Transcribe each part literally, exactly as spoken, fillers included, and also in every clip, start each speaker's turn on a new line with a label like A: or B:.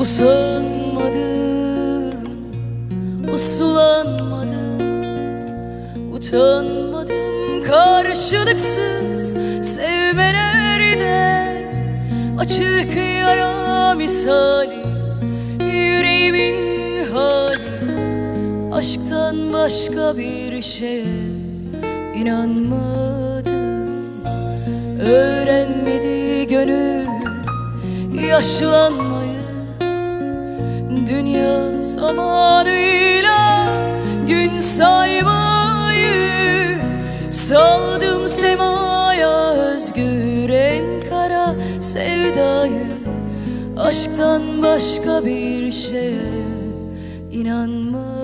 A: Usanmadım, uslanmadım, utanmadım karşılıksız sevmelerden. Açık yara misali yüreğimin hali, aşktan başka bir şeye inanmadım. Öğrenmedi gönül yaşlanmayı, dünya zamanıyla gün saymayı. Saldım semaya özgür en kara sevdayı, aşktan başka bir şeye inanmadım.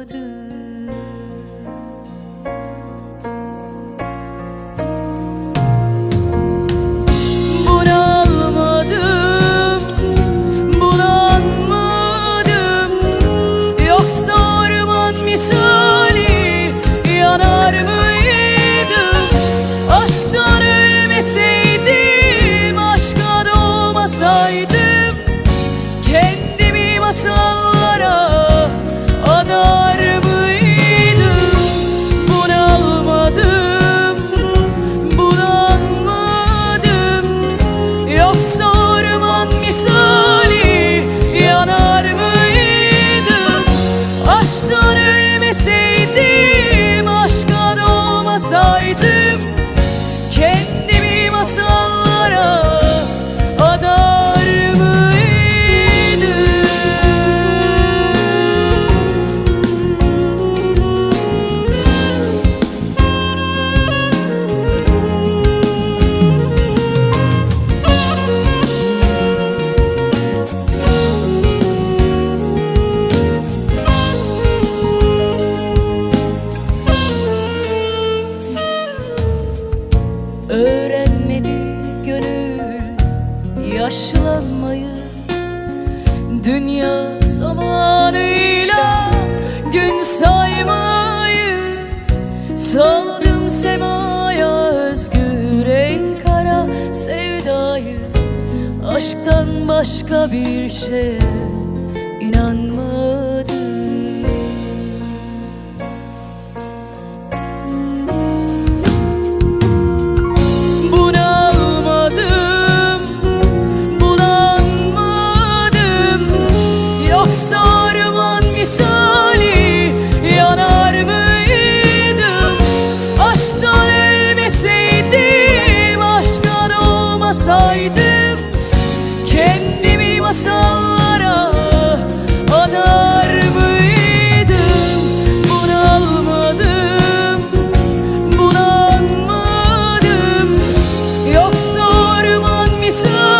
A: Misali yanar mıydım? Aşktan ölmeseydim, aşka doğmasaydım, kendimi masallara adar mıydım? Bunalmadım, bulanmadım, yoksa orman misali yanar mıydım? Aşktan ölmeseydim, aşka doğmasaydım, kendimi masallara adar mıydım? Öğrenmedi gönül yaşlanmayı, dünya zamanıyla gün saymayı. Saldım semaya özgür en kara sevdayı, aşktan başka bir şeye inanmadım. Sarman misali yanar mıydım? Aşktan ölmeseydim, aşka doğmasaydım, kendimi masallara adar mıydım? Bunalmadım, bulanmadım, yoksa orman misali